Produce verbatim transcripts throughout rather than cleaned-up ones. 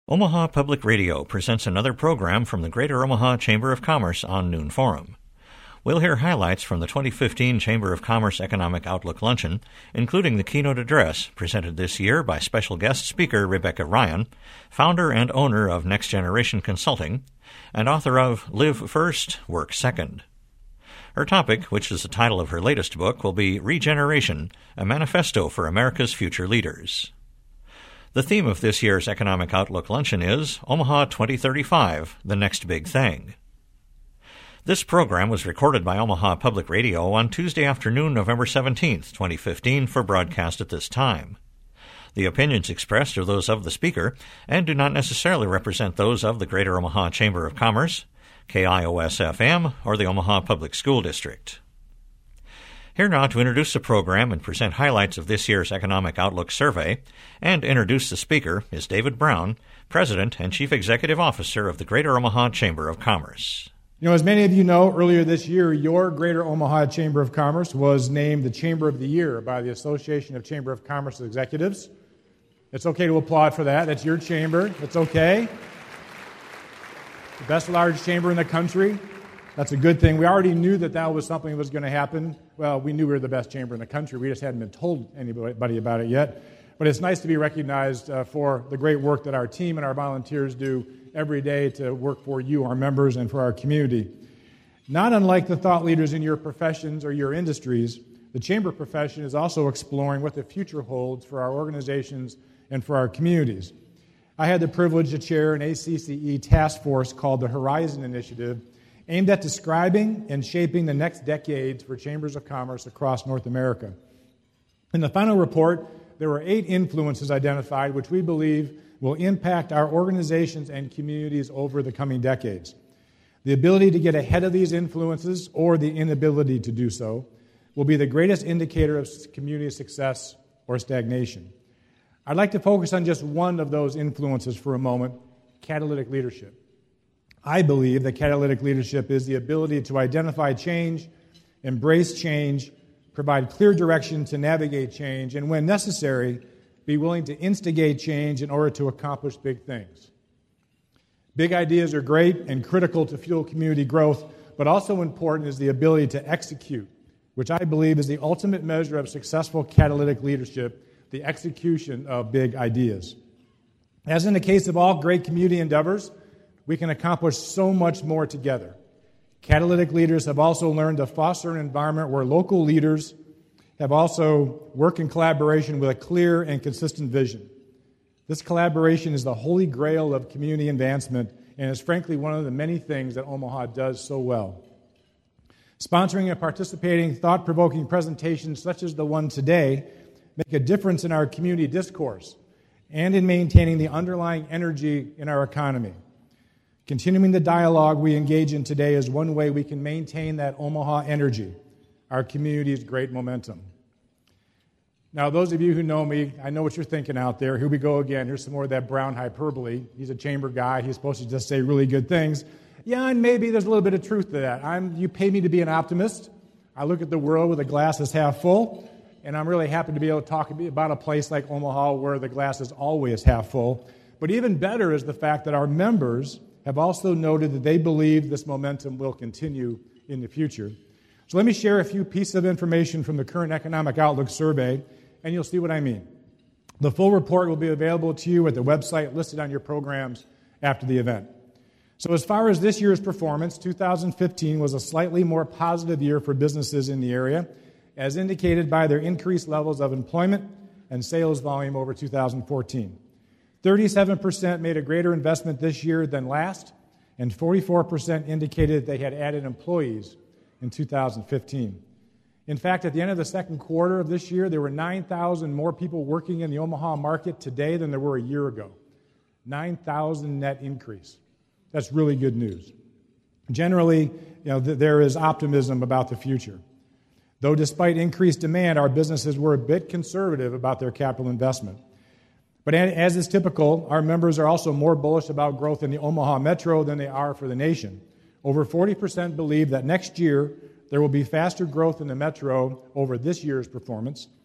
Omaha Public Radio presents another program from the Greater Omaha Chamber of Commerce on Noon Forum. We'll hear highlights from the twenty fifteen Chamber of Commerce Economic Outlook Luncheon, including the keynote address presented this year by special guest speaker Rebecca Ryan, founder and owner of Next Generation Consulting, and author of Live First, Work Second. Her topic, which is the title of her latest book, will be Regeneration, a Manifesto for America's Future Leaders. The theme of this year's Economic Outlook Luncheon is Omaha twenty thirty-five, the next big thing. This program was recorded by Omaha Public Radio on Tuesday afternoon, November seventeenth, twenty fifteen, for broadcast at this time. The opinions expressed are those of the speaker and do not necessarily represent those of the Greater Omaha Chamber of Commerce, K I O S F M, or the Omaha Public School District. Here now to introduce the program and present highlights of this year's Economic Outlook Survey and introduce the speaker is David Brown, President and Chief Executive Officer of the Greater Omaha Chamber of Commerce. You know, as many of you know, earlier this year, your Greater Omaha Chamber of Commerce was named the Chamber of the Year by the Association of Chamber of Commerce Executives. It's okay to applaud for that. That's your chamber. It's okay. The best large chamber in the country. That's a good thing. We already knew that that was something that was going to happen. Well, we knew we were the best chamber in the country. We just hadn't been told anybody about it yet. But it's nice to be recognized uh, for the great work that our team and our volunteers do every day to work for you, our members, and for our community. Not unlike the thought leaders in your professions or your industries, the chamber profession is also exploring what the future holds for our organizations and for our communities. I had the privilege to chair an A C C E task force called the Horizon Initiative, aimed at describing and shaping the next decades for chambers of commerce across North America. In the final report, there were eight influences identified which we believe will impact our organizations and communities over the coming decades. The ability to get ahead of these influences, or the inability to do so, will be the greatest indicator of community success or stagnation. I'd like to focus on just one of those influences for a moment, catalytic leadership. I believe that catalytic leadership is the ability to identify change, embrace change, provide clear direction to navigate change, and when necessary, be willing to instigate change in order to accomplish big things. Big ideas are great and critical to fuel community growth, but also important is the ability to execute, which I believe is the ultimate measure of successful catalytic leadership, the execution of big ideas. As in the case of all great community endeavors, we can accomplish so much more together. Catalytic leaders have also learned to foster an environment where local leaders have also worked in collaboration with a clear and consistent vision. This collaboration is the holy grail of community advancement and is frankly one of the many things that Omaha does so well. Sponsoring and participating thought-provoking presentations such as the one today make a difference in our community discourse and in maintaining the underlying energy in our economy. Continuing the dialogue we engage in today is one way we can maintain that Omaha energy, our community's great momentum. Now, those of you who know me, I know what you're thinking out there. Here we go again. Here's some more of that Brown hyperbole. He's a chamber guy. He's supposed to just say really good things. Yeah, and maybe there's a little bit of truth to that. I'm, you pay me to be an optimist. I look at the world with the glass is half full, and I'm really happy to be able to talk about a place like Omaha where the glass is always half full. But even better is the fact that our members have also noted that they believe this momentum will continue in the future. So let me share a few pieces of information from the current Economic Outlook Survey, and you'll see what I mean. The full report will be available to you at the website listed on your programs after the event. So as far as this year's performance, two thousand fifteen was a slightly more positive year for businesses in the area, as indicated by their increased levels of employment and sales volume over two thousand fourteen. thirty-seven percent made a greater investment this year than last, and forty-four percent indicated they had added employees in two thousand fifteen. In fact, at the end of the second quarter of this year, there were nine thousand more people working in the Omaha market today than there were a year ago. nine thousand net increase. That's really good news. Generally, you know, th- there is optimism about the future. Though despite increased demand, our businesses were a bit conservative about their capital investment. But as is typical, our members are also more bullish about growth in the Omaha Metro than they are for the nation. Over forty percent believe that next year there will be faster growth in the Metro over this year's performance.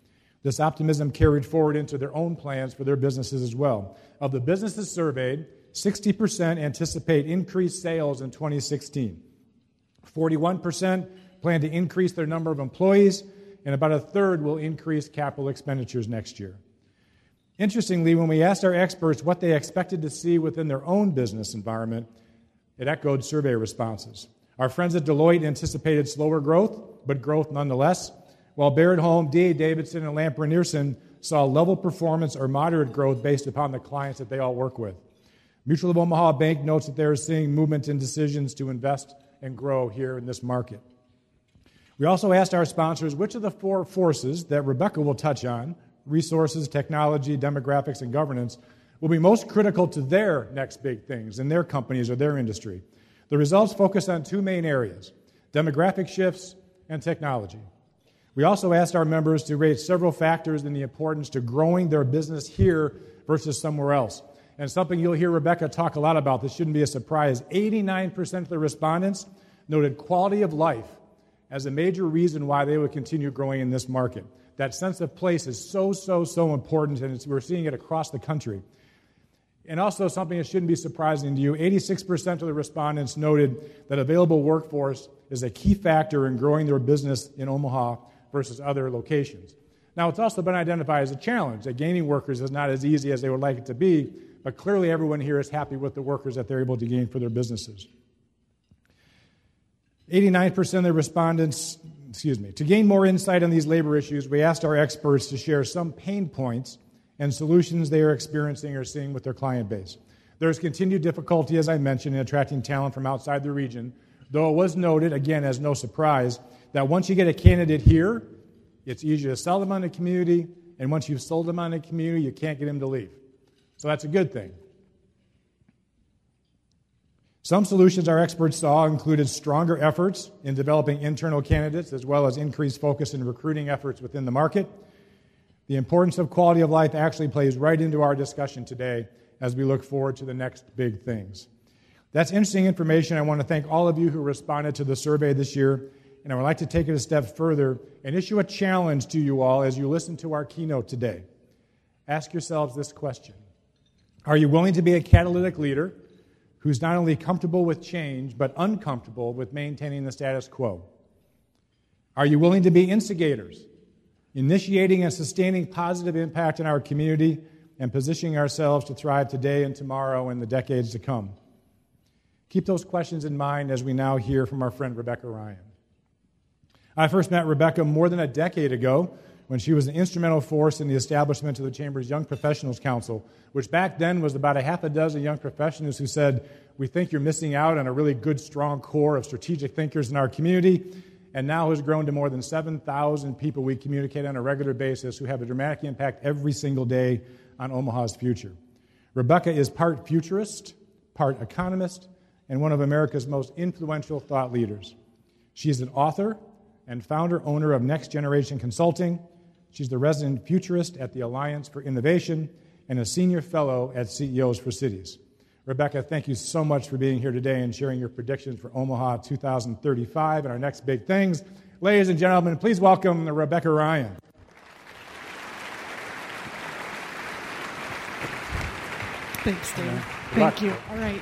This optimism carried forward into their own plans for their businesses as well. Of the businesses surveyed, sixty percent anticipate increased sales in twenty sixteen. forty-one percent plan to increase their number of employees, and about a third will increase capital expenditures next year. Interestingly, when we asked our experts what they expected to see within their own business environment, it echoed survey responses. Our friends at Deloitte anticipated slower growth, but growth nonetheless, while Barrett Home, D A Davidson, and Lamper Nearson saw level performance or moderate growth based upon the clients that they all work with. Mutual of Omaha Bank notes that they are seeing movement in decisions to invest and grow here in this market. We also asked our sponsors which of the four forces that Rebecca will touch on, resources, technology, demographics, and governance, will be most critical to their next big things in their companies or their industry. The results focus on two main areas, demographic shifts and technology. We also asked our members to rate several factors in the importance to growing their business here versus somewhere else. And something you'll hear Rebecca talk a lot about, this shouldn't be a surprise, eighty-nine percent of the respondents noted quality of life as a major reason why they would continue growing in this market. That sense of place is so, so, so important, and it's, we're seeing it across the country. And also something that shouldn't be surprising to you, eighty-six percent of the respondents noted that available workforce is a key factor in growing their business in Omaha versus other locations. Now, it's also been identified as a challenge that gaining workers is not as easy as they would like it to be, but clearly everyone here is happy with the workers that they're able to gain for their businesses. eighty-nine percent of the respondents, excuse me, to gain more insight on these labor issues, we asked our experts to share some pain points and solutions they are experiencing or seeing with their client base. There is continued difficulty, as I mentioned, in attracting talent from outside the region, though it was noted, again, as no surprise, that once you get a candidate here, it's easier to sell them on the community, and once you've sold them on the community, you can't get them to leave. So that's a good thing. Some solutions our experts saw included stronger efforts in developing internal candidates, as well as increased focus in recruiting efforts within the market. The importance of quality of life actually plays right into our discussion today as we look forward to the next big things. That's interesting information. I want to thank all of you who responded to the survey this year, and I would like to take it a step further and issue a challenge to you all as you listen to our keynote today. Ask yourselves this question. Are you willing to be a catalytic leader who's not only comfortable with change, but uncomfortable with maintaining the status quo? Are you willing to be instigators, initiating and sustaining positive impact in our community and positioning ourselves to thrive today and tomorrow and the decades to come? Keep those questions in mind as we now hear from our friend Rebecca Ryan. I first met Rebecca more than a decade ago when she was an instrumental force in the establishment of the Chamber's Young Professionals Council, which back then was about a half a dozen young professionals who said, we think you're missing out on a really good, strong core of strategic thinkers in our community, and now has grown to more than seven thousand people we communicate on a regular basis who have a dramatic impact every single day on Omaha's future. Rebecca is part futurist, part economist, and one of America's most influential thought leaders. She is an author and founder-owner of Next Generation Consulting. She's the resident futurist at the Alliance for Innovation and a senior fellow at C E Os for Cities. Rebecca, thank you so much for being here today and sharing your predictions for Omaha two thousand thirty-five and our next big things. Ladies and gentlemen, please welcome Rebecca Ryan. Thanks, Dave. Thank you. All right.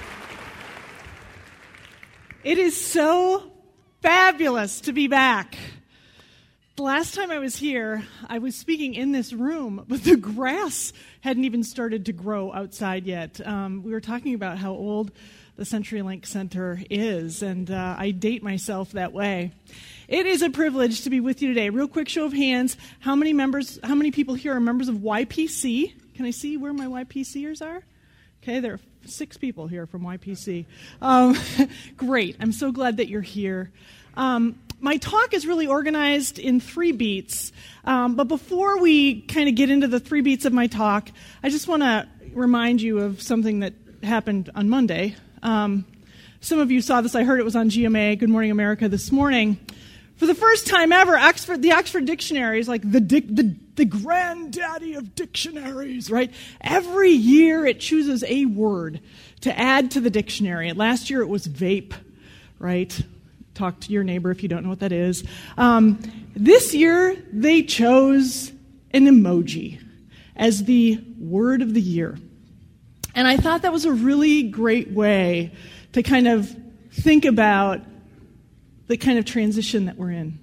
It is so fabulous to be back. The last time I was here, I was speaking in this room, but the grass hadn't even started to grow outside yet. Um, we were talking about how old the CenturyLink Center is, and uh, I date myself that way. It is a privilege to be with you today. Real quick show of hands. How many members, how many people here are members of Y P C? Can I see where my Y P C ers are? Okay, there are six people here from Y P C. Um, great. I'm so glad that you're here. Um, my talk is really organized in three beats, um, but before we kind of get into the three beats of my talk, I just want to remind you of something that happened on Monday. Um, some of you saw this. I heard it was on G M A, Good Morning America, this morning. For the first time ever, Oxford, the Oxford Dictionary is like the, the, the granddaddy of dictionaries, right? Every year it chooses a word to add to the dictionary. And last year it was vape, right? Talk to your neighbor if you don't know what that is. Um, this year they chose an emoji as the word of the year. And I thought that was a really great way to kind of think about the kind of transition that we're in.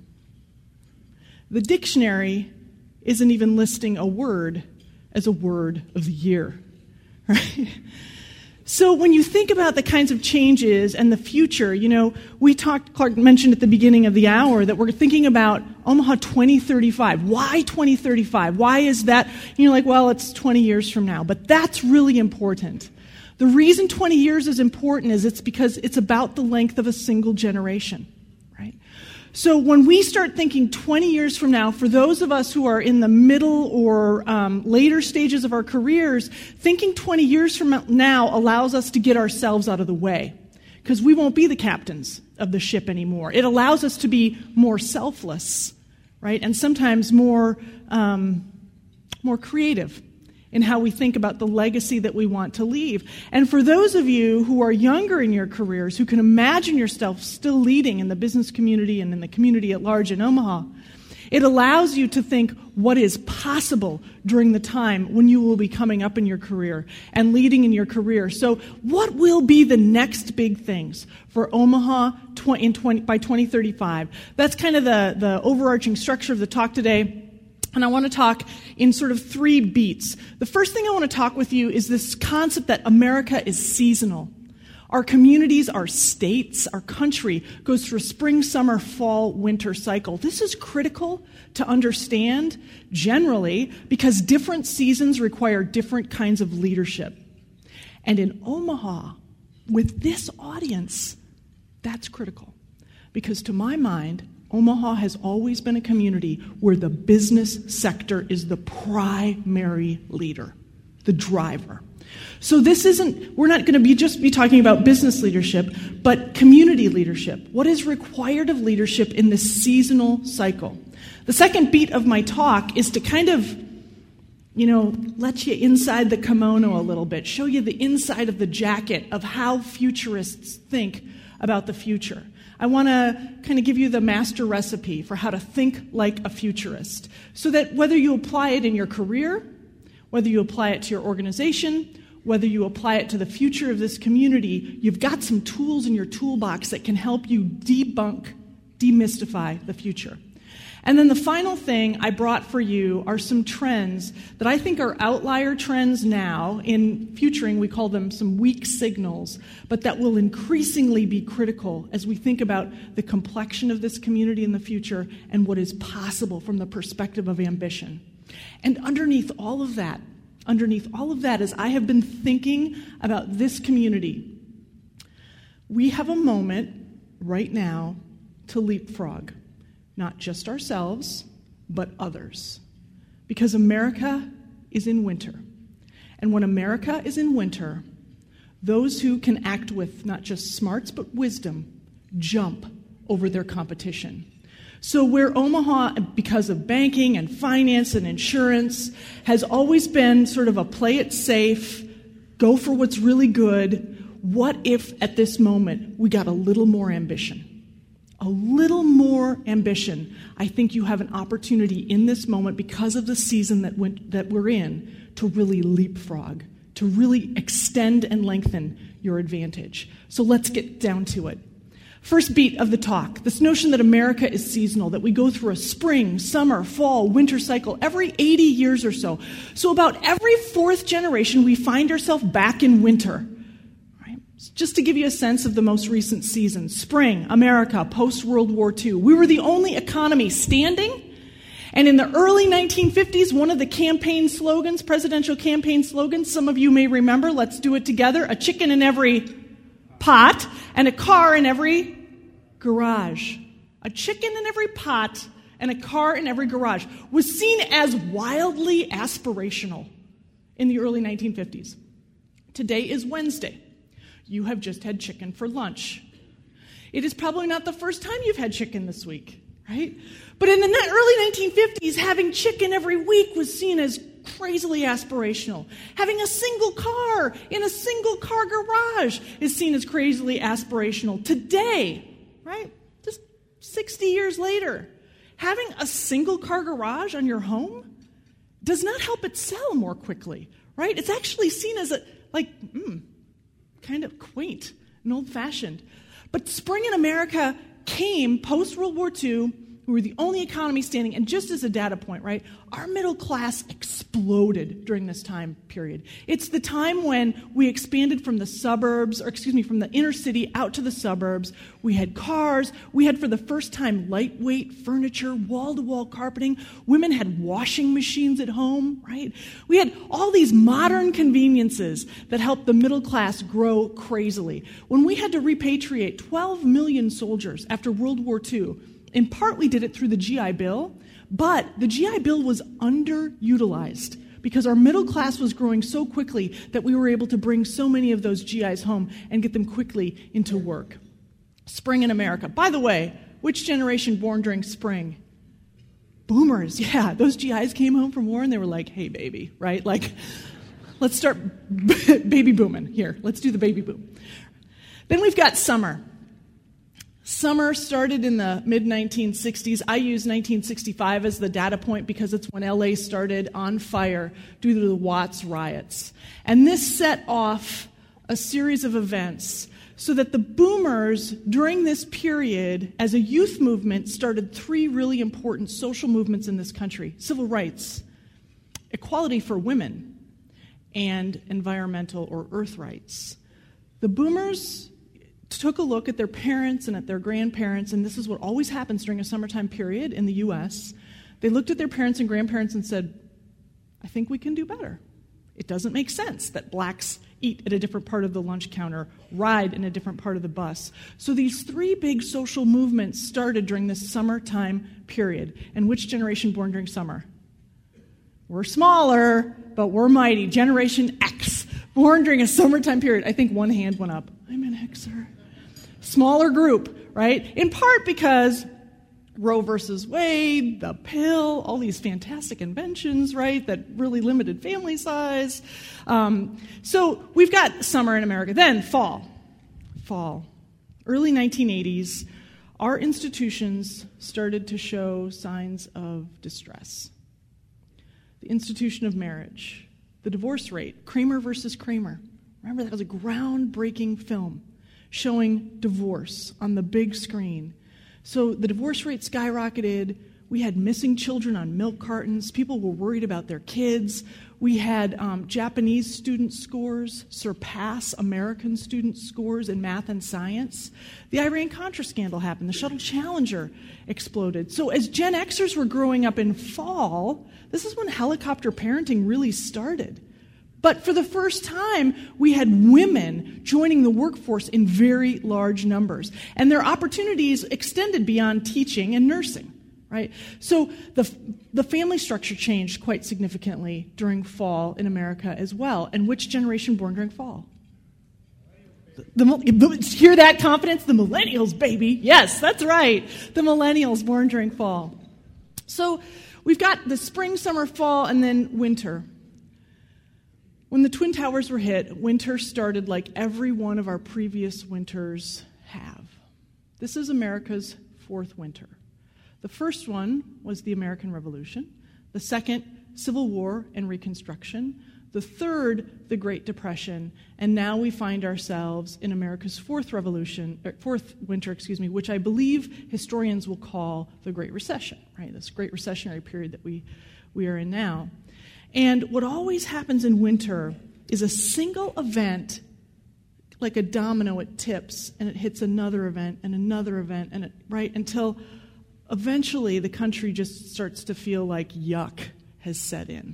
The dictionary isn't even listing a word as a word of the year, right? So when you think about the kinds of changes and the future, you know, we talked, Clark mentioned at the beginning of the hour that we're thinking about Omaha twenty thirty-five. Why twenty thirty-five? Why is that? You're like, well, it's twenty years from now. But that's really important. The reason twenty years is important is it's because it's about the length of a single generation, right? So when we start thinking twenty years from now, for those of us who are in the middle or um, later stages of our careers, thinking twenty years from now allows us to get ourselves out of the way because we won't be the captains of the ship anymore. It allows us to be more selfless, right? And sometimes more, um, more creative in how we think about the legacy that we want to leave. And for those of you who are younger in your careers, who can imagine yourself still leading in the business community and in the community at large in Omaha, it allows you to think what is possible during the time when you will be coming up in your career and leading in your career. So what will be the next big things for Omaha in twenty, by twenty thirty-five? That's kind of the, the overarching structure of the talk today. And I want to talk in sort of three beats. The first thing I want to talk with you is this concept that America is seasonal. Our communities, our states, our country goes through a spring, summer, fall, winter cycle. This is critical to understand generally because different seasons require different kinds of leadership. And in Omaha, with this audience, that's critical. Because to my mind, Omaha has always been a community where the business sector is the primary leader, the driver. So this isn't, we're not going to be just be talking about business leadership, but community leadership. What is required of leadership in this seasonal cycle? The second beat of my talk is to kind of, you know, let you inside the kimono a little bit, show you the inside of the jacket of how futurists think about the future. I want to kind of give you the master recipe for how to think like a futurist so that whether you apply it in your career, whether you apply it to your organization, whether you apply it to the future of this community, you've got some tools in your toolbox that can help you debunk, demystify the future. And then the final thing I brought for you are some trends that I think are outlier trends now. In futuring, we call them some weak signals, but that will increasingly be critical as we think about the complexion of this community in the future and what is possible from the perspective of ambition. And underneath all of that, underneath all of that, as I have been thinking about this community, we have a moment right now to leapfrog. Not just ourselves, but others. Because America is in winter. And when America is in winter, those who can act with not just smarts, but wisdom, jump over their competition. So where Omaha, because of banking and finance and insurance, has always been sort of a play it safe, go for what's really good, what if at this moment we got a little more ambition? A little more ambition. I think you have an opportunity in this moment because of the season that went, that we're in to really leapfrog, to really extend and lengthen your advantage. So let's get down to it. First beat of the talk, this notion that America is seasonal, that we go through a spring, summer, fall, winter cycle every eighty years or so. So about every fourth generation, we find ourselves back in winter. Just to give you a sense of the most recent season, spring, America, post-World War Two. We were the only economy standing, and in the early nineteen fifties, one of the campaign slogans, presidential campaign slogans, some of you may remember, let's do it together, a chicken in every pot and a car in every garage. A chicken in every pot and a car in every garage was seen as wildly aspirational in the early nineteen fifties. Today is Wednesday. You have just had chicken for lunch. It is probably not the first time you've had chicken this week, right? But in the early nineteen fifties, having chicken every week was seen as crazily aspirational. Having a single car in a single car garage is seen as crazily aspirational. Today, right, just sixty years later, having a single car garage on your home does not help it sell more quickly, right? It's actually seen as a, like, mm, kind of quaint and old-fashioned. But spring in America came post-World War Two. We were the only economy standing, and just as a data point, right, our middle class exploded during this time period. It's the time when we expanded from the suburbs, or excuse me, from the inner city out to the suburbs. We had cars. We had, for the first time, lightweight furniture, wall-to-wall carpeting. Women had washing machines at home, right? We had all these modern conveniences that helped the middle class grow crazily. When we had to repatriate twelve million soldiers after World War Two, in part, we did it through the G I Bill, but the G I Bill was underutilized because our middle class was growing so quickly that we were able to bring so many of those G Is home and get them quickly into work. Spring in America. By the way, which generation born during spring? Boomers. Yeah, those G Is came home from war and they were like, hey, baby, right? Like, let's start baby booming. Here, let's do the baby boom. Then we've got summer. Summer started in the mid nineteen sixties. I use nineteen sixty-five as the data point because it's when L A started on fire due to the Watts riots. And this set off a series of events so that the boomers, during this period, as a youth movement, started three really important social movements in this country: civil rights, equality for women, and environmental or earth rights. The boomers took a look at their parents and at their grandparents, and this is what always happens during a summertime period in the U S. They looked at their parents and grandparents and said, I think we can do better. It doesn't make sense that blacks eat at a different part of the lunch counter, ride in a different part of the bus. So these three big social movements started during this summertime period. And which generation born during summer? We're smaller, but we're mighty. Generation X, born during a summertime period. I think one hand went up. I'm an Xer. Smaller group, right? In part because Roe versus Wade, the pill, all these fantastic inventions, right, that really limited family size. Um, so we've got summer in America. Then fall. Fall. Early nineteen eighties, our institutions started to show signs of distress. The institution of marriage, the divorce rate, Kramer versus Kramer. Remember, that was a groundbreaking film showing divorce on the big screen. So the divorce rate skyrocketed. We had missing children on milk cartons. People were worried about their kids. We had um, Japanese student scores surpass American student scores in math and science. The Iran-Contra scandal happened. The Shuttle Challenger exploded. So as Gen Xers were growing up in fall, this is when helicopter parenting really started. But for the first time, we had women joining the workforce in very large numbers. And their opportunities extended beyond teaching and nursing, right? So the, the family structure changed quite significantly during fall in America as well. And which generation born during fall? The, the, hear that confidence? The millennials, baby. Yes, that's right. The millennials born during fall. So we've got the spring, summer, fall, and then winter. When the Twin Towers were hit, winter started like every one of our previous winters have. This is America's fourth winter. The first one was the American Revolution. The second, Civil War and Reconstruction. The third, the Great Depression. And now we find ourselves in America's fourth revolution, or fourth winter, excuse me, which I believe historians will call the Great Recession, right? This great recessionary period that we, we are in now. And what always happens in winter is a single event, like a domino, it tips, and it hits another event and another event, and it, right, until eventually the country just starts to feel like yuck has set in.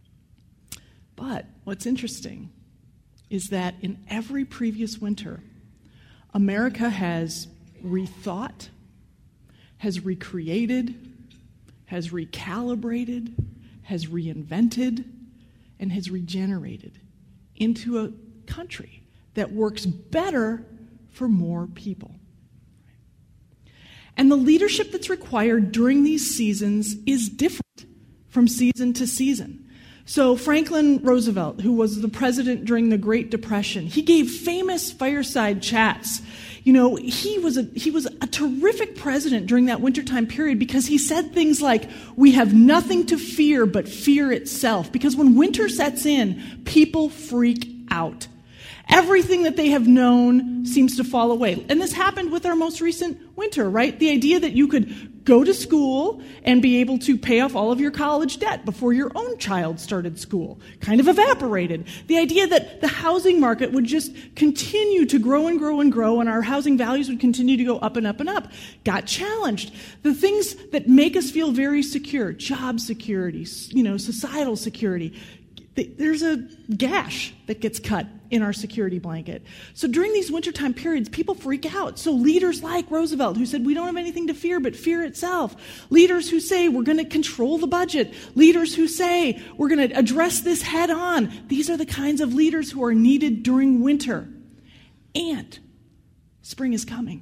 But what's interesting is that in every previous winter, America has rethought, has recreated, has recalibrated, has reinvented, and has regenerated into a country that works better for more people. And the leadership that's required during these seasons is different from season to season. So Franklin Roosevelt, who was the president during the Great Depression, he gave famous fireside chats. You know, he was a he was a terrific president during that wintertime period because he said things like, we have nothing to fear but fear itself. Because when winter sets in, people freak out. Everything that they have known seems to fall away. And this happened with our most recent winter, right? The idea that you could go to school and be able to pay off all of your college debt before your own child started school kind of evaporated. The idea that the housing market would just continue to grow and grow and grow and our housing values would continue to go up and up and up got challenged. The things that make us feel very secure, job security, you know, societal security, there's a gash that gets cut in our security blanket. So during these wintertime periods, people freak out. So leaders like Roosevelt, who said, we don't have anything to fear but fear itself. Leaders who say, we're going to control the budget. Leaders who say, we're going to address this head on. These are the kinds of leaders who are needed during winter. And spring is coming.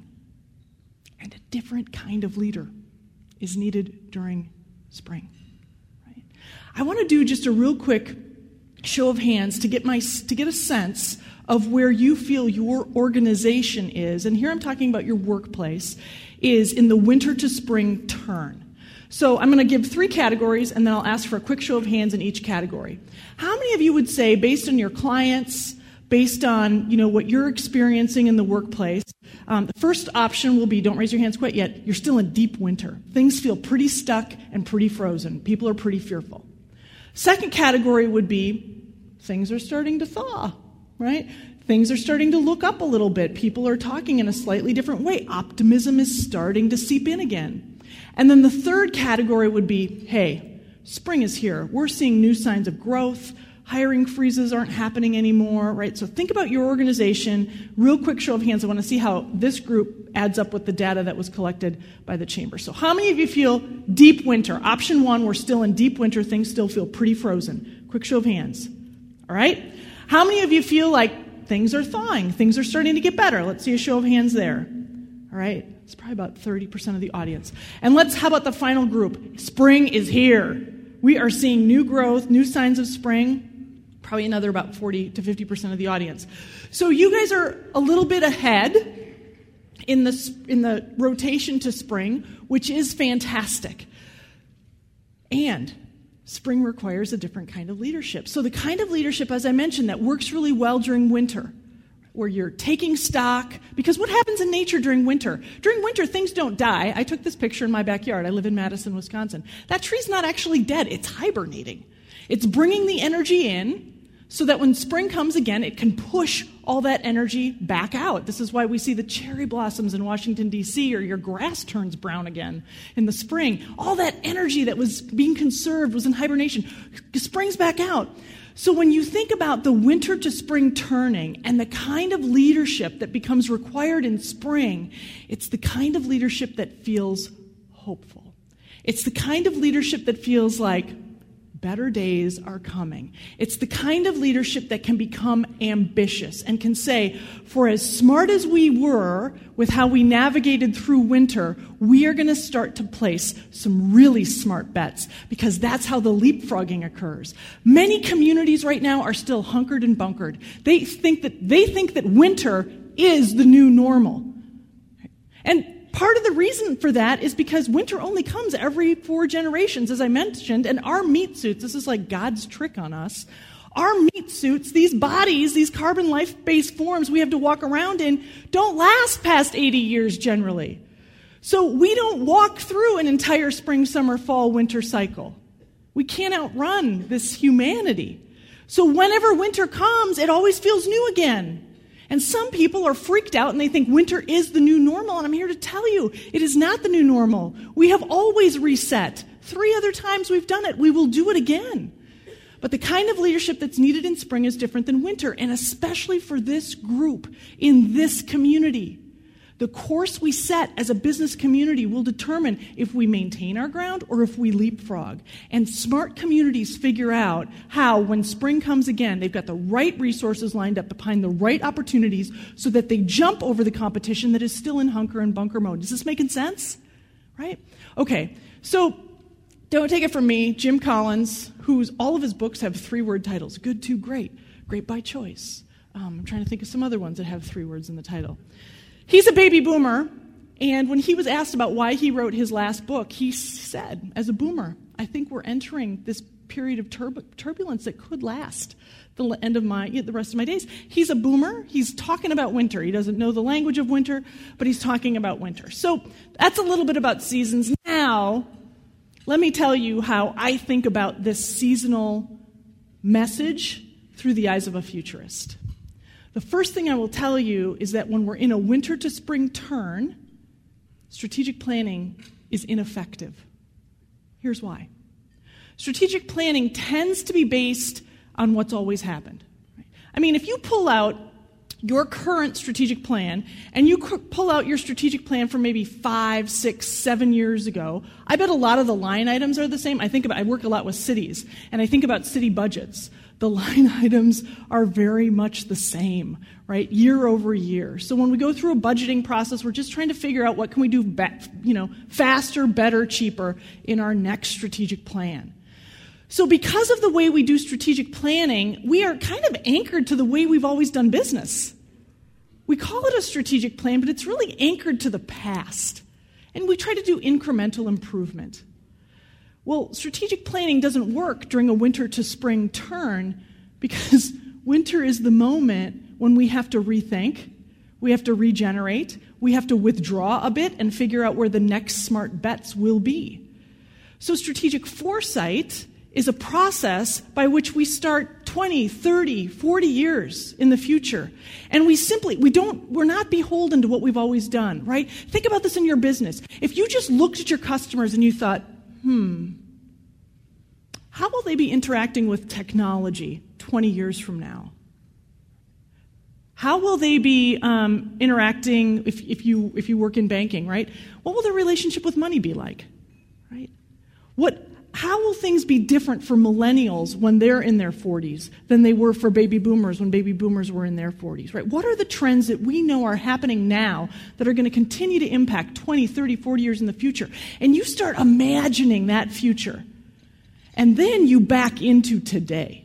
And a different kind of leader is needed during spring. Right? I want to do just a real quick show of hands to get my to get a sense of where you feel your organization is, and here I'm talking about your workplace, is in the winter to spring turn. So I'm going to give three categories, and then I'll ask for a quick show of hands in each category. How many of you would say, based on your clients, based on you know what you're experiencing in the workplace, um, the first option will be, don't raise your hands quite yet, you're still in deep winter. Things feel pretty stuck and pretty frozen. People are pretty fearful. Second category would be things are starting to thaw, right? Things are starting to look up a little bit. People are talking in a slightly different way. Optimism is starting to seep in again. And then the third category would be, hey, spring is here. We're seeing new signs of growth. Hiring freezes aren't happening anymore, right? So think about your organization. Real quick show of hands. I want to see how this group adds up with the data that was collected by the chamber. So how many of you feel deep winter? Option one, we're still in deep winter. Things still feel pretty frozen. Quick show of hands. All right? How many of you feel like things are thawing? Things are starting to get better. Let's see a show of hands there. All right? It's probably about thirty percent of the audience. And let's, how about the final group? Spring is here. We are seeing new growth, new signs of spring. Probably another about forty to fifty percent of the audience. So you guys are a little bit ahead in the, in the rotation to spring, which is fantastic. And spring requires a different kind of leadership. So the kind of leadership, as I mentioned, that works really well during winter, where you're taking stock, because what happens in nature during winter? During winter, things don't die. I took this picture in my backyard. I live in Madison, Wisconsin. That tree's not actually dead. It's hibernating. It's bringing the energy in so that when spring comes again, it can push all that energy back out. This is why we see the cherry blossoms in Washington, D C, or your grass turns brown again in the spring. All that energy that was being conserved was in hibernation. Springs back out. So when you think about the winter to spring turning and the kind of leadership that becomes required in spring, it's the kind of leadership that feels hopeful. It's the kind of leadership that feels like better days are coming. It's the kind of leadership that can become ambitious and can say, for as smart as we were with how we navigated through winter, we are going to start to place some really smart bets, because that's how the leapfrogging occurs. Many communities right now are still hunkered and bunkered. They think that they think that winter is the new normal. And part of the reason for that is because winter only comes every four generations, as I mentioned, and our meat suits, this is like God's trick on us, our meat suits, these bodies, these carbon life-based forms we have to walk around in, don't last past eighty years generally. So we don't walk through an entire spring, summer, fall, winter cycle. We can't outrun this humanity. So whenever winter comes, it always feels new again. And some people are freaked out and they think winter is the new normal, and I'm here to tell you, it is not the new normal. We have always reset. Three other times we've done it. We will do it again. But the kind of leadership that's needed in spring is different than winter, and especially for this group in this community. The course we set as a business community will determine if we maintain our ground or if we leapfrog. And smart communities figure out how, when spring comes again, they've got the right resources lined up behind the right opportunities so that they jump over the competition that is still in hunker and bunker mode. Is this making sense? Right? Okay, so Don't take it from me, Jim Collins, whose all of his books have three-word titles. Good to great. Great by choice. Um, I'm trying to think of some other ones that have three words in the title. He's a baby boomer, and when he was asked about why he wrote his last book, he said, as a boomer, I think we're entering this period of turb- turbulence that could last the end of my the rest of my days. He's a boomer. He's talking about winter. He doesn't know the language of winter, but he's talking about winter. So that's a little bit about seasons. Now, let me tell you how I think about this seasonal message through the eyes of a futurist. The first thing I will tell you is that when we're in a winter to spring turn, strategic planning is ineffective. Here's why. Strategic planning tends to be based on what's always happened. I mean, if you pull out your current strategic plan and you pull out your strategic plan from maybe five, six, seven years ago, I bet a lot of the line items are the same. I think about, I work a lot with cities, and I think about city budgets. The line items are very much the same, right, year over year. So when we go through a budgeting process, we're just trying to figure out what can we do, be- you know, faster, better, cheaper in our next strategic plan. So because of the way we do strategic planning, we are kind of anchored to the way we've always done business. We call it a strategic plan, but it's really anchored to the past. And we try to do incremental improvement. Well, strategic planning doesn't work during a winter to spring turn because winter is the moment when we have to rethink, we have to regenerate, we have to withdraw a bit and figure out where the next smart bets will be. So strategic foresight is a process by which we start twenty, thirty, forty years in the future. And we simply, we don't, we're not beholden to what we've always done, right? Think about this in your business. If you just looked at your customers and you thought, hmm, how will they be interacting with technology twenty years from now? How will they be um, interacting if, if you if you work in banking, right? What will their relationship with money be like, right? What How will things be different for millennials when they're in their forties than they were for baby boomers when baby boomers were in their forties, right? What are the trends that we know are happening now that are going to continue to impact twenty, thirty, forty years in the future? And you start imagining that future. And then you back into today.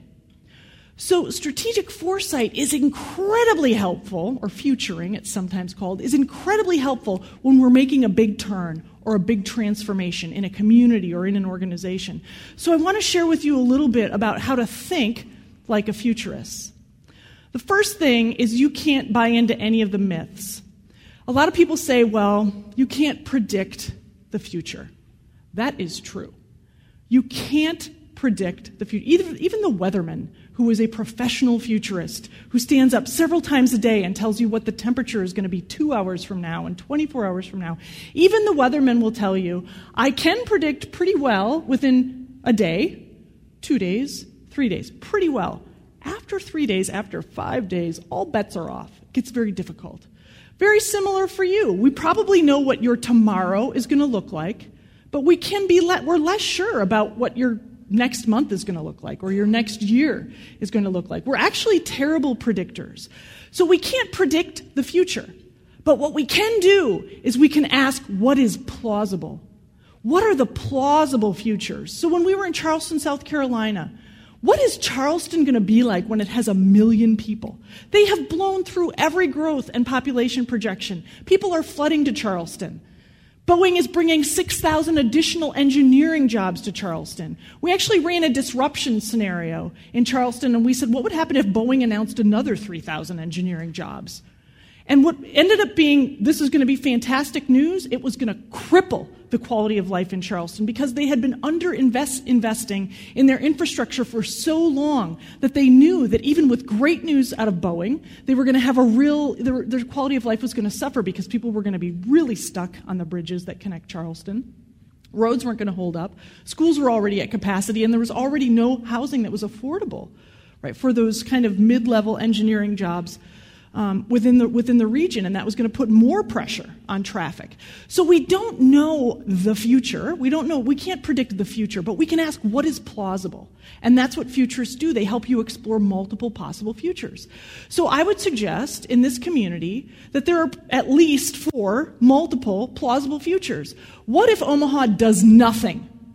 So strategic foresight is incredibly helpful, or futuring it's sometimes called, is incredibly helpful when we're making a big turn or a big transformation in a community or in an organization. So I want to share with you a little bit about how to think like a futurist. The first thing is you can't buy into any of the myths. A lot of people say, well, you can't predict the future. That is true. You can't predict the future. Even, even the weatherman, who is a professional futurist, who stands up several times a day and tells you what the temperature is going to be two hours from now and twenty-four hours from now, even the weatherman will tell you, I can predict pretty well within a day, two days, three days, pretty well. After three days, after five days, all bets are off. It gets very difficult. Very similar for you. We probably know what your tomorrow is going to look like, but we can be le- we're less sure about what your next month is going to look like, or your next year is going to look like. We're actually terrible predictors. So we can't predict the future. But what we can do is we can ask, what is plausible? What are the plausible futures? So when we were in Charleston, South Carolina, what is Charleston going to be like when it has a million people? They have blown through every growth and population projection. People are flooding to Charleston. Boeing is bringing six thousand additional engineering jobs to Charleston. We actually ran a disruption scenario in Charleston, and we said, what would happen if Boeing announced another three thousand engineering jobs? And what ended up being, this is going to be fantastic news, it was going to cripple the quality of life in Charleston because they had been under-investing in their infrastructure for so long that they knew that even with great news out of Boeing, they were going to have a real, their, their quality of life was going to suffer because people were going to be really stuck on the bridges that connect Charleston. Roads weren't going to hold up. Schools were already at capacity, and there was already no housing that was affordable, right, for those kind of mid-level engineering jobs Um, within the within the region, and that was going to put more pressure on traffic. So we don't know the future. We don't know. We can't predict the future, but we can ask what is plausible, and that's what futurists do. They help you explore multiple possible futures. So I would suggest in this community that there are at least four multiple plausible futures. What if Omaha does nothing?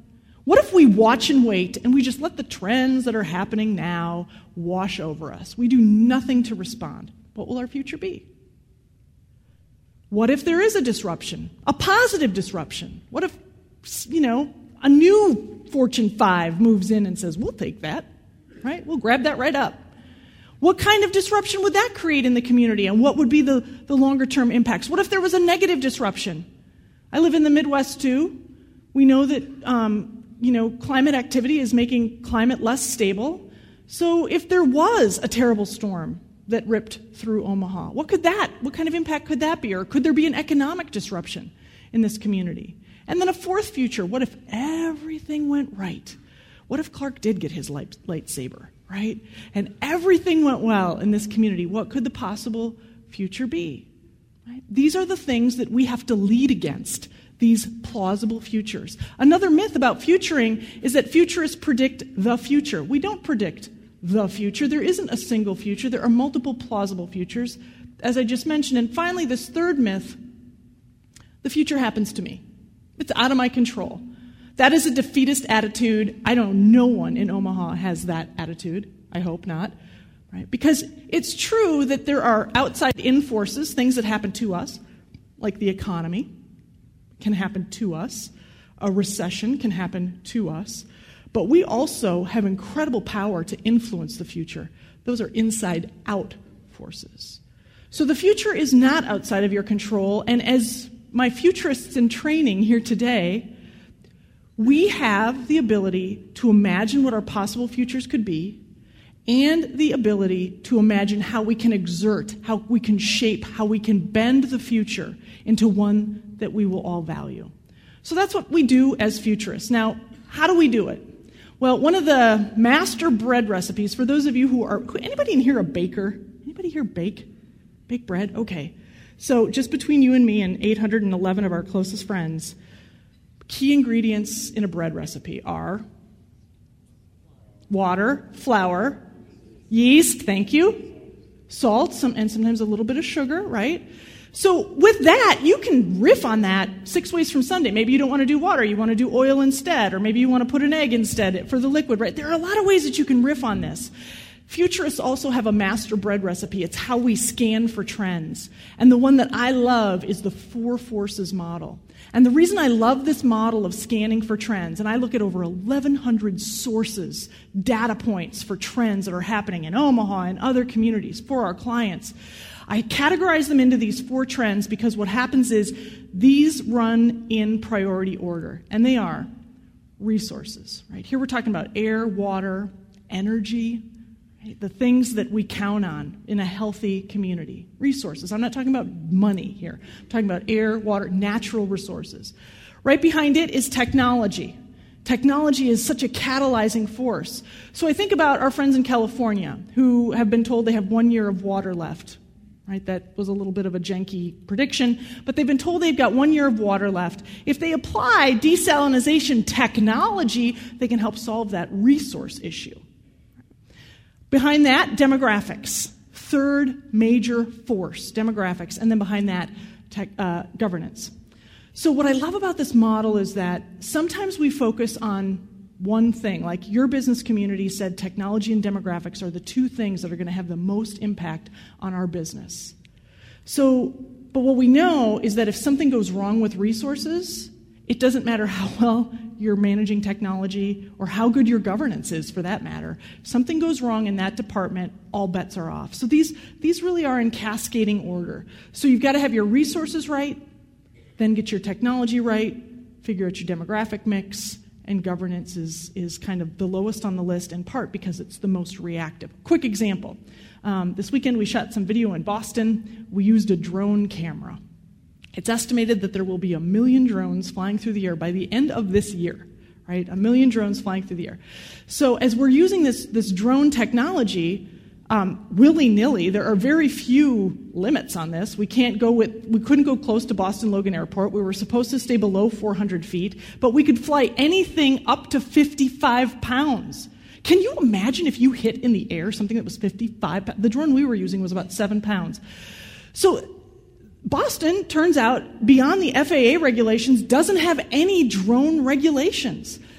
What if we watch and wait and we just let the trends that are happening now wash over us? We do nothing to respond. What will our future be? What if there is a disruption, a positive disruption? What if, you know, a new Fortune five moves in and says, we'll take that, right? We'll grab that right up. What kind of disruption would that create in the community, and what would be the, the longer-term impacts? What if there was a negative disruption? I live in the Midwest, too. We know that, um, you know, climate activity is making climate less stable. So if there was a terrible storm that ripped through Omaha, what could that, what kind of impact could that be? Or could there be an economic disruption in this community? And then a fourth future, what if everything went right? What if Clark did get his light, lightsaber, right? And everything went well in this community. What could the possible future be? Right? These are the things that we have to lead against, these plausible futures. Another myth about futuring is that futurists predict the future. We don't predict the future. There isn't a single future. There are multiple plausible futures, as I just mentioned. And finally, this third myth, the future happens to me. It's out of my control. That is a defeatist attitude. I know no one in Omaha has that attitude. I hope not. Right? Because it's true that there are outside-in forces, things that happen to us, like the economy can happen to us. A recession can happen to us. But we also have incredible power to influence the future. Those are inside-out forces. So the future is not outside of your control, and as my futurists in training here today, we have the ability to imagine what our possible futures could be, and the ability to imagine how we can exert, how we can shape, how we can bend the future into one that we will all value. So that's what we do as futurists. Now, how do we do it? Well, one of the master bread recipes, for those of you who are, anybody in here a baker? Anybody here bake? Bake bread? Okay. So just between you and me and eight hundred eleven of our closest friends, key ingredients in a bread recipe are water, flour, yeast, thank you, salt, some, and sometimes a little bit of sugar, right? So with that, you can riff on that six ways from Sunday. Maybe you don't want to do water, you want to do oil instead, or maybe you want to put an egg instead for the liquid, right? There are a lot of ways that you can riff on this. Futurists also have a master bread recipe. It's how we scan for trends. And the one that I love is the four forces model. And the reason I love this model of scanning for trends, and I look at over eleven hundred sources, data points for trends that are happening in Omaha and other communities for our clients, I categorize them into these four trends because what happens is these run in priority order, and they are resources. Right? Here we're talking about air, water, energy, the things that we count on in a healthy community. Resources. I'm not talking about money here. I'm talking about air, water, natural resources. Right behind it is technology. Technology is such a catalyzing force. So I think about our friends in California who have been told they have one year of water left. Right? That was a little bit of a janky prediction, but they've been told they've got one year of water left. If they apply desalination technology, they can help solve that resource issue. Behind that, demographics. Third major force, demographics. And then behind that, tech, uh, governance. So what I love about this model is that sometimes we focus on one thing. Like your business community said technology and demographics are the two things that are going to have the most impact on our business. So, but what we know is that if something goes wrong with resources, it doesn't matter how well you're managing technology or how good your governance is, for that matter. If something goes wrong in that department, all bets are off. So these, these really are in cascading order. So you've got to have your resources right, then get your technology right, figure out your demographic mix, and governance is, is kind of the lowest on the list, in part because it's the most reactive. Quick example. Um, this weekend we shot some video in Boston. We used a drone camera. It's estimated that there will be a million drones flying through the air by the end of this year, right? A million drones flying through the air. So as we're using this, this drone technology, um, willy-nilly, there are very few limits on this. We can't go with, we couldn't go close to Boston Logan Airport. We were supposed to stay below four hundred feet, but we could fly anything up to fifty-five pounds. Can you imagine if you hit in the air something that was fifty-five pounds? The drone we were using was about seven pounds. So Boston, turns out, beyond the F A A regulations, doesn't have any drone regulations.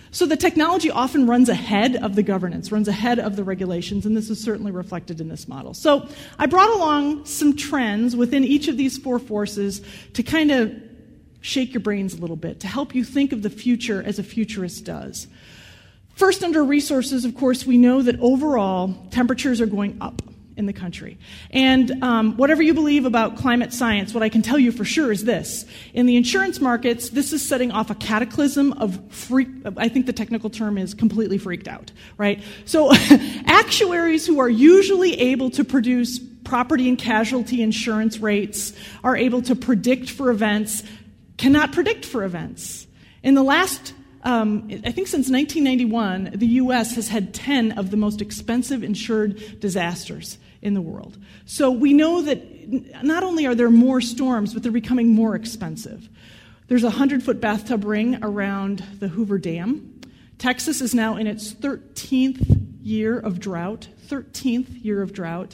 So the technology often runs ahead of the governance, runs ahead of the regulations, and this is certainly reflected in this model. So I brought along some trends within each of these four forces to kind of shake your brains a little bit, to help you think of the future as a futurist does. First, under resources, of course, we know that overall temperatures are going up in the country. And um, whatever you believe about climate science, what I can tell you for sure is this. In the insurance markets, this is setting off a cataclysm of freak, I think the technical term is completely freaked out, right? So actuaries who are usually able to produce property and casualty insurance rates, are able to predict for events, cannot predict for events. In the last Um, I think since nineteen ninety-one, the U S has had ten of the most expensive insured disasters in the world. So we know that not only are there more storms, but they're becoming more expensive. There's a hundred-foot bathtub ring around the Hoover Dam. Texas is now in its thirteenth year of drought, thirteenth year of drought.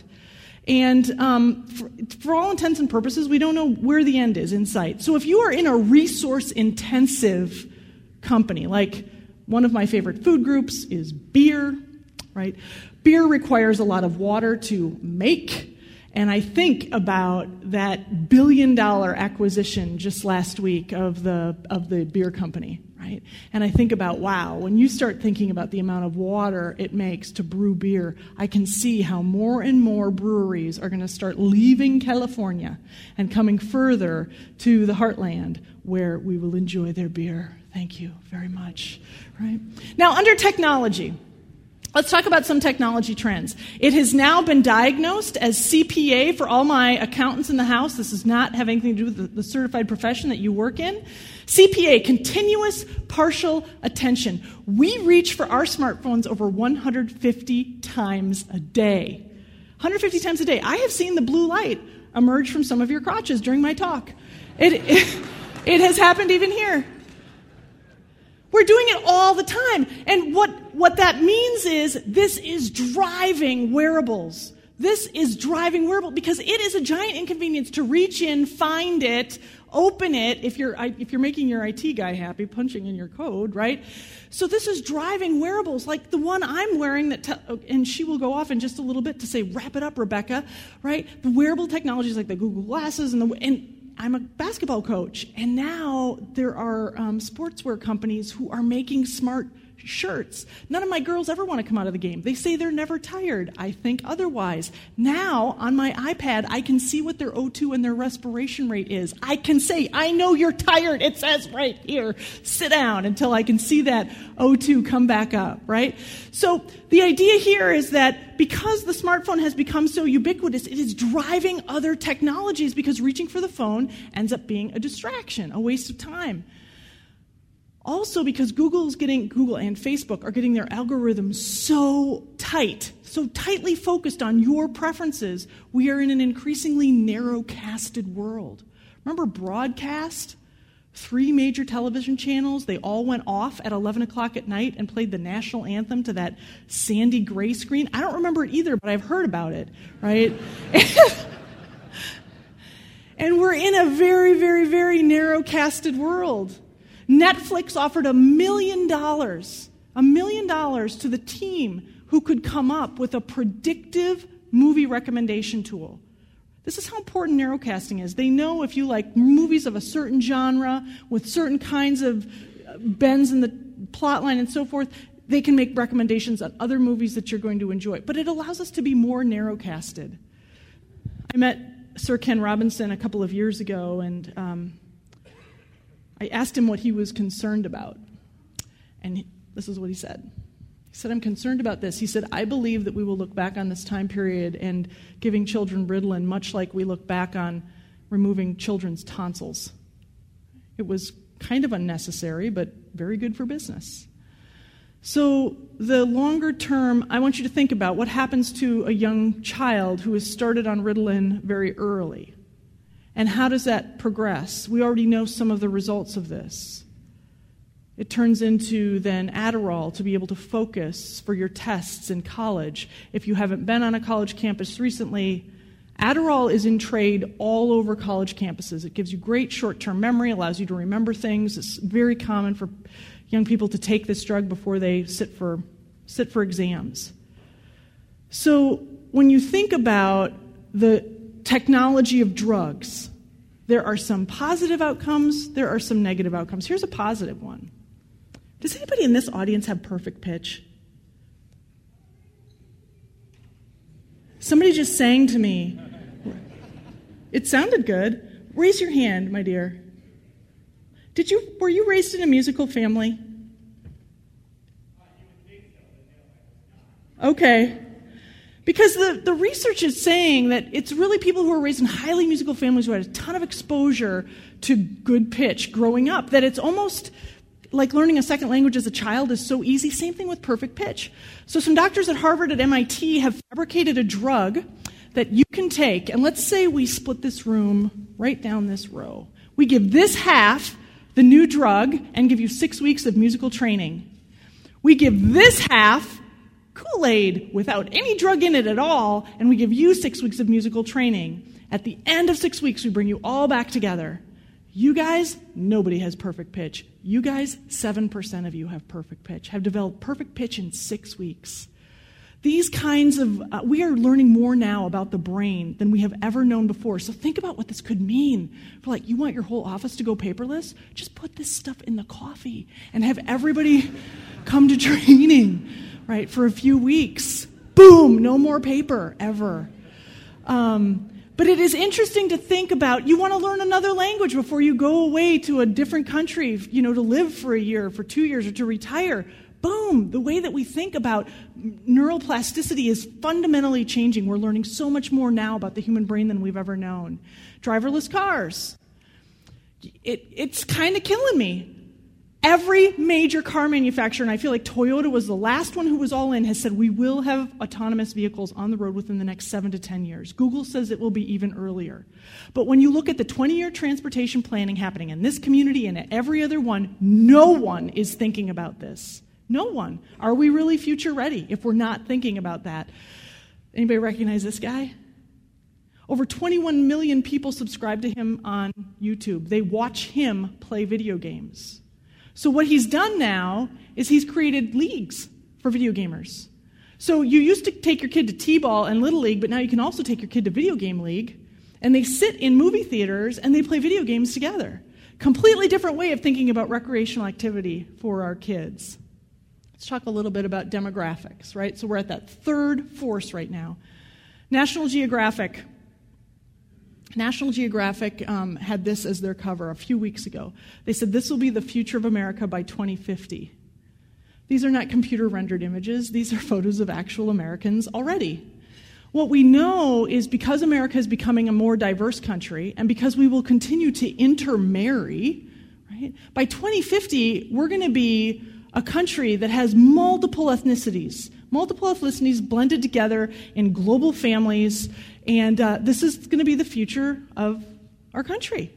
And um, for, for all intents and purposes, we don't know where the end is in sight. So if you are in a resource-intensive company, like one of my favorite food groups is beer, right? Beer requires a lot of water to make, and I think about that billion-dollar acquisition just last week of the of the beer company, right? And I think about, wow, when you start thinking about the amount of water it makes to brew beer, I can see how more and more breweries are going to start leaving California and coming further to the heartland where we will enjoy their beer. Thank you very much. Right? Now, under technology, let's talk about some technology trends. It has now been diagnosed as C P A for all my accountants in the house. This does not have anything to do with the, the certified profession that you work in. C P A, continuous partial attention. We reach for our smartphones over one hundred fifty times a day. one hundred fifty times a day. I have seen the blue light emerge from some of your crotches during my talk. It, it, it has happened even here. We're doing it all the time. And what, what that means is this is driving wearables. This is driving wearables because it is a giant inconvenience to reach in, find it, open it, if you're, if you're making your I T guy happy, punching in your code, right? So this is driving wearables like the one I'm wearing, that, te- and she will go off in just a little bit to say, wrap it up, Rebecca, right? The wearable technologies like the Google Glasses and the, and I'm a basketball coach, and now there are um, sportswear companies who are making smart shirts. None of my girls ever want to come out of the game. They say they're never tired. I think otherwise. Now, on my iPad, I can see what their O two and their respiration rate is. I can say, I know you're tired. It says right here, sit down, until I can see that O two come back up, right? So the idea here is that because the smartphone has become so ubiquitous, it is driving other technologies because reaching for the phone ends up being a distraction, a waste of time. Also, because Google's getting, Google and Facebook are getting their algorithms so tight, so tightly focused on your preferences, we are in an increasingly narrow-casted world. Remember broadcast? Three major television channels, they all went off at eleven o'clock at night and played the national anthem to that sandy gray screen. I don't remember it either, but I've heard about it, right? And we're in a very, very, very narrow-casted world. Netflix offered a million dollars, a million dollars to the team who could come up with a predictive movie recommendation tool. This is how important narrowcasting is. They know if you like movies of a certain genre with certain kinds of bends in the plotline and so forth, they can make recommendations on other movies that you're going to enjoy. But it allows us to be more narrowcasted. I met Sir Ken Robinson a couple of years ago, and um, I asked him what he was concerned about, and he, this is what he said. He said, I'm concerned about this. He said, I believe that we will look back on this time period and giving children Ritalin much like we look back on removing children's tonsils. It was kind of unnecessary, but very good for business. So the longer term, I want you to think about what happens to a young child who is started on Ritalin very early. And how does that progress? We already know some of the results of this. It turns into then Adderall to be able to focus for your tests in college. If you haven't been on a college campus recently, Adderall is in trade all over college campuses. It gives you great short-term memory, allows you to remember things. It's very common for young people to take this drug before they sit for sit for exams. So when you think about the technology of drugs, there are some positive outcomes, there are some negative outcomes. Here's a positive one. Does anybody in this audience have perfect pitch? Somebody just sang to me. It sounded good. Raise your hand, my dear. Did you were you raised in a musical family? Okay. Because the, the research is saying that it's really people who are raised in highly musical families who had a ton of exposure to good pitch growing up, that it's almost like learning a second language as a child is so easy. Same thing with perfect pitch. So some doctors at Harvard and M I T have fabricated a drug that you can take, and let's say we split this room right down this row. We give this half the new drug and give you six weeks of musical training. We give this half Kool-Aid without any drug in it at all, and we give you six weeks of musical training. At the end of six weeks, we bring you all back together. You guys, nobody has perfect pitch. You guys, seven percent of you have perfect pitch, have developed perfect pitch in six weeks. These kinds of, uh, we are learning more now about the brain than we have ever known before. So think about what this could mean. For like, you want your whole office to go paperless? Just put this stuff in the coffee and have everybody come to training, right, for a few weeks. Boom, no more paper, ever. Um, but it is interesting to think about, you want to learn another language before you go away to a different country, you know, to live for a year, for two years, or to retire. Boom, the way that we think about neural plasticity is fundamentally changing. We're learning so much more now about the human brain than we've ever known. Driverless cars. It, it's kind of killing me. Every major car manufacturer, and I feel like Toyota was the last one who was all in, has said we will have autonomous vehicles on the road within the next seven to ten years. Google says it will be even earlier. But when you look at the twenty-year transportation planning happening in this community and at every other one, no one is thinking about this. No one. Are we really future ready if we're not thinking about that? Anybody recognize this guy? Over twenty-one million people subscribe to him on YouTube. They watch him play video games. So what he's done now is he's created leagues for video gamers. So you used to take your kid to T-ball and Little League, but now you can also take your kid to Video Game League, and they sit in movie theaters and they play video games together. Completely different way of thinking about recreational activity for our kids. Let's talk a little bit about demographics, right? So we're at that third force right now. National Geographic. National Geographic um, had this as their cover a few weeks ago. They said this will be the future of America by twenty fifty. These are not computer-rendered images. These are photos of actual Americans already. What we know is because America is becoming a more diverse country and because we will continue to intermarry, right? By twenty fifty, we're going to be a country that has multiple ethnicities, multiple ethnicities blended together in global families, and uh, this is going to be the future of our country.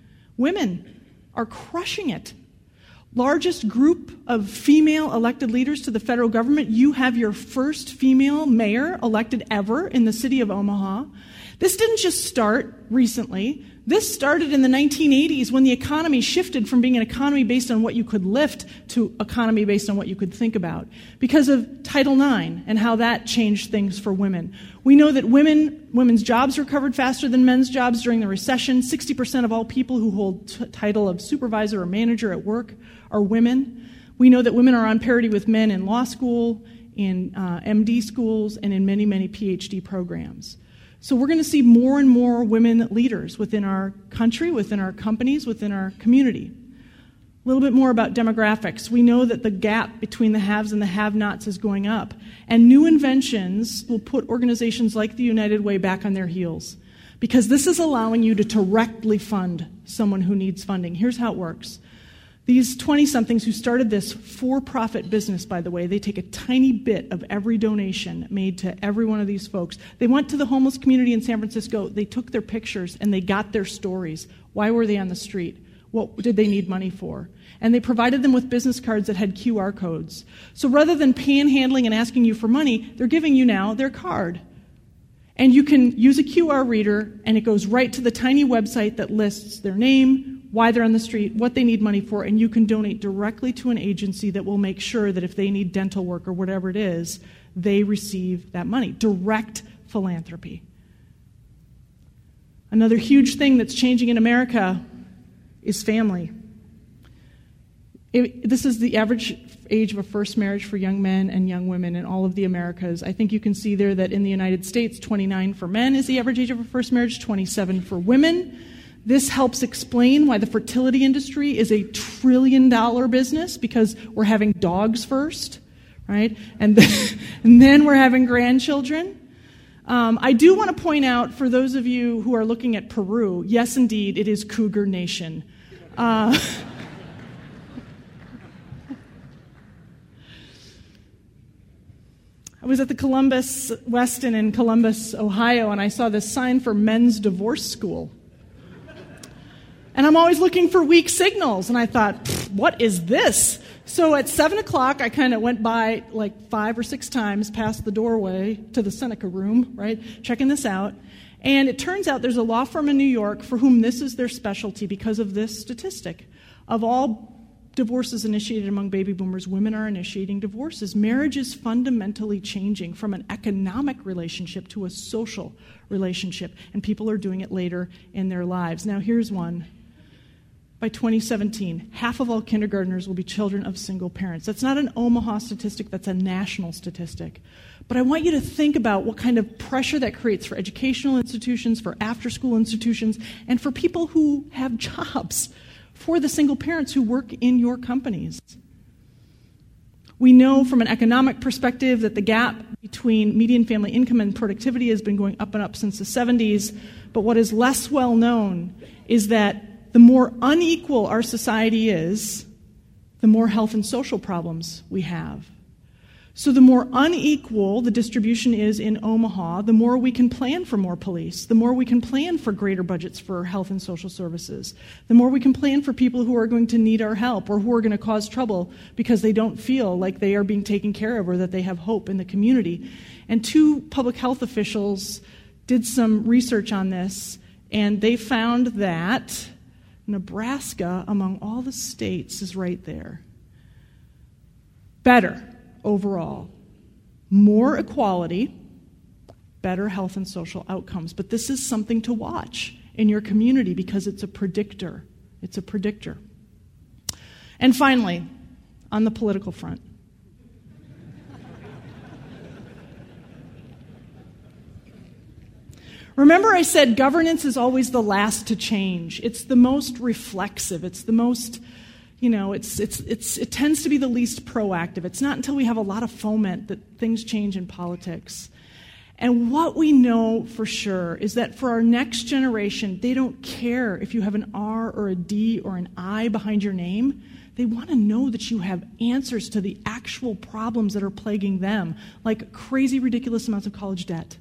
Women are crushing it. Largest group of female elected leaders to the federal government. You have your first female mayor elected ever in the city of Omaha. This didn't just start recently. This started in the nineteen eighties when the economy shifted from being an economy based on what you could lift to economy based on what you could think about because of Title nine and how that changed things for women. We know that women women's jobs recovered faster than men's jobs during the recession. sixty percent of all people who hold t- title of supervisor or manager at work are women. We know that women are on parity with men in law school, in uh, M D schools, and in many, many P H D programs. So we're going to see more and more women leaders within our country, within our companies, within our community. A little bit more about demographics. We know that the gap between the haves and the have-nots is going up, and new inventions will put organizations like the United Way back on their heels because this is allowing you to directly fund someone who needs funding. Here's how it works. These twenty-somethings who started this for-profit business, by the way, they take a tiny bit of every donation made to every one of these folks. They went to the homeless community in San Francisco, they took their pictures, and they got their stories. Why were they on the street? What did they need money for? And they provided them with business cards that had Q R codes. So rather than panhandling and asking you for money, they're giving you now their card. And you can use a Q R reader, and it goes right to the tiny website that lists their name, why they're on the street, what they need money for, and you can donate directly to an agency that will make sure that if they need dental work or whatever it is, they receive that money. Direct philanthropy. Another huge thing that's changing in America is family. It, this is the average age of a first marriage for young men and young women in all of the Americas. I think you can see there that in the United States, twenty-nine for men is the average age of a first marriage, twenty-seven for women. This helps explain why the fertility industry is a trillion dollar business, because we're having dogs first, right? And then, and then we're having grandchildren. Um, I do want to point out, for those of you who are looking at Peru, yes, indeed, it is Cougar Nation. Uh, I was at the Columbus Westin in Columbus, Ohio, and I saw this sign for men's divorce school. And I'm always looking for weak signals, and I thought, what is this? So at seven o'clock, I kind of went by like five or six times past the doorway to the Seneca room, right, checking this out. And it turns out there's a law firm in New York for whom this is their specialty because of this statistic. Of all divorces initiated among baby boomers, women are initiating divorces. Marriage is fundamentally changing from an economic relationship to a social relationship, and people are doing it later in their lives. Now, here's one. By twenty seventeen, half of all kindergartners will be children of single parents. That's not an Omaha statistic, that's a national statistic. But I want you to think about what kind of pressure that creates for educational institutions, for after-school institutions, and for people who have jobs, for the single parents who work in your companies. We know from an economic perspective that the gap between median family income and productivity has been going up and up since the seventies, but what is less well known is that the more unequal our society is, the more health and social problems we have. So the more unequal the distribution is in Omaha, the more we can plan for more police, the more we can plan for greater budgets for health and social services, the more we can plan for people who are going to need our help or who are going to cause trouble because they don't feel like they are being taken care of or that they have hope in the community. And two public health officials did some research on this, and they found that Nebraska, among all the states, is right there. Better overall. More equality, better health and social outcomes. But this is something to watch in your community because it's a predictor. It's a predictor. And finally, on the political front. Remember I said governance is always the last to change. It's the most reflexive. It's the most, you know, it's it's it's it tends to be the least proactive. It's not until we have a lot of foment that things change in politics. And what we know for sure is that for our next generation, they don't care if you have an R or a D or an I behind your name. They want to know that you have answers to the actual problems that are plaguing them, like crazy, ridiculous amounts of college debt.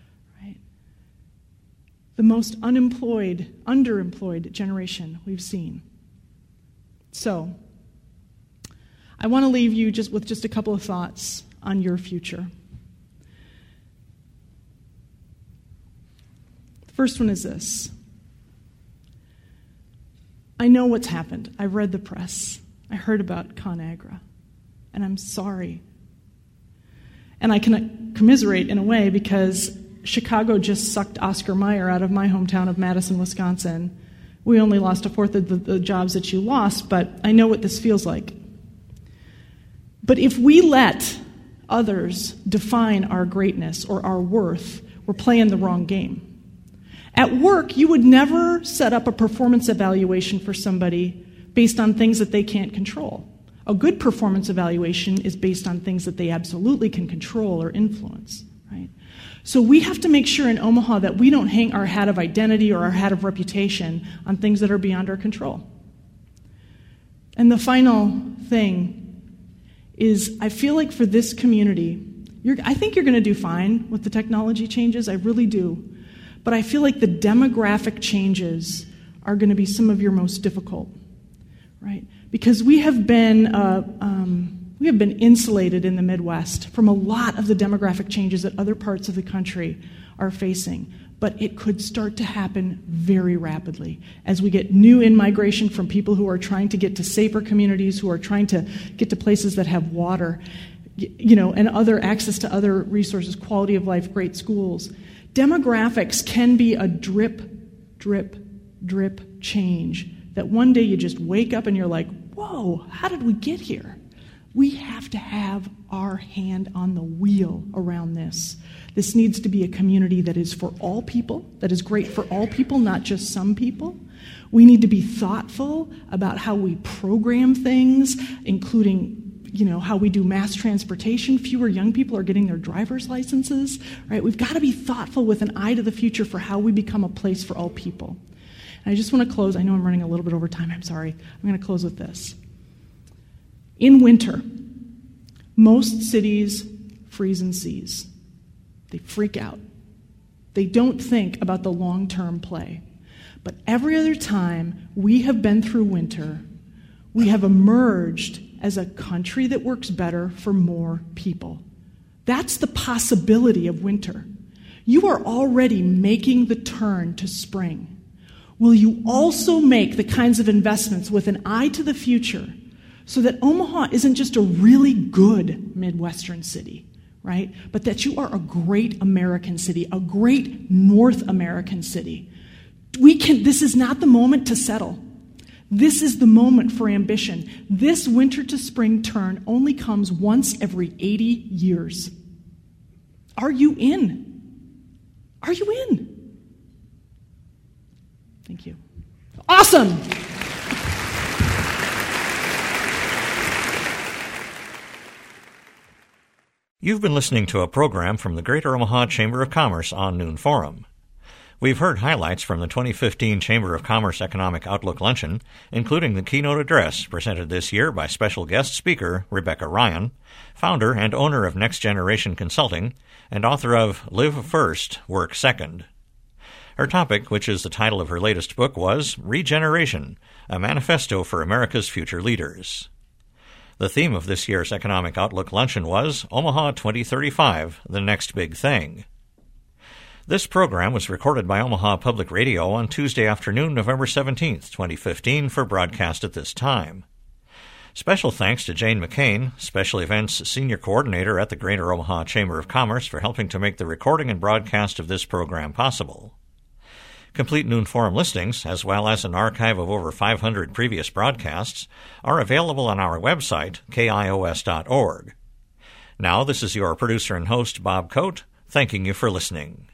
The most unemployed, underemployed generation we've seen. So, I want to leave you just with just a couple of thoughts on your future. The first one is this. I know what's happened. I read the press. I heard about ConAgra. And I'm sorry. And I can commiserate in a way because Chicago just sucked Oscar Mayer out of my hometown of Madison, Wisconsin. We only lost a fourth of the, the jobs that you lost, but I know what this feels like. But if we let others define our greatness or our worth, we're playing the wrong game. At work, you would never set up a performance evaluation for somebody based on things that they can't control. A good performance evaluation is based on things that they absolutely can control or influence, right? So we have to make sure in Omaha that we don't hang our hat of identity or our hat of reputation on things that are beyond our control. And the final thing is I feel like for this community, you're, I think you're going to do fine with the technology changes. I really do. But I feel like the demographic changes are going to be some of your most difficult, right? Because we have been... Uh, um, We have been insulated in the Midwest from a lot of the demographic changes that other parts of the country are facing. but it could start to happen very rapidly as we get new in-migration from people who are trying to get to safer communities, who are trying to get to places that have water, you know, and other access to other resources, quality of life, great schools. Demographics can be a drip, drip, drip change that one day you just wake up and you're like, whoa, how did we get here? We have to have our hand on the wheel around this. This needs to be a community that is for all people, that is great for all people, not just some people. We need to be thoughtful about how we program things, including, you know, how we do mass transportation. Fewer young people are getting their driver's licenses, right? We've got to be thoughtful with an eye to the future for how we become a place for all people. And I just want to close. I know I'm running a little bit over time. I'm sorry. I'm going to close with this. In winter, most cities freeze and seize. They freak out. They don't think about the long-term play. But every other time we have been through winter, we have emerged as a country that works better for more people. That's the possibility of winter. You are already making the turn to spring. Will you also make the kinds of investments with an eye to the future so that Omaha isn't just a really good Midwestern city, right? But that you are a great American city, a great North American city. We can. This is not the moment to settle. This is the moment for ambition. This winter to spring turn only comes once every eighty years. Are you in? Are you in? Thank you. Awesome! You've been listening to a program from the Greater Omaha Chamber of Commerce on Noon Forum. We've heard highlights from the twenty fifteen Chamber of Commerce Economic Outlook Luncheon, including the keynote address presented this year by special guest speaker Rebecca Ryan, founder and owner of Next Generation Consulting, and author of Live First, Work Second. Her topic, which is the title of her latest book, was Regeneration, a Manifesto for America's Future Leaders. The theme of this year's Economic Outlook Luncheon was Omaha twenty thirty-five, the next big thing. This program was recorded by Omaha Public Radio on Tuesday afternoon, November seventeenth, twenty fifteen, for broadcast at this time. Special thanks to Jane McCain, Special Events Senior Coordinator at the Greater Omaha Chamber of Commerce, for helping to make the recording and broadcast of this program possible. Complete Noon Forum listings, as well as an archive of over five hundred previous broadcasts, are available on our website, K I O S dot org. Now, this is your producer and host, Bob Coate, thanking you for listening.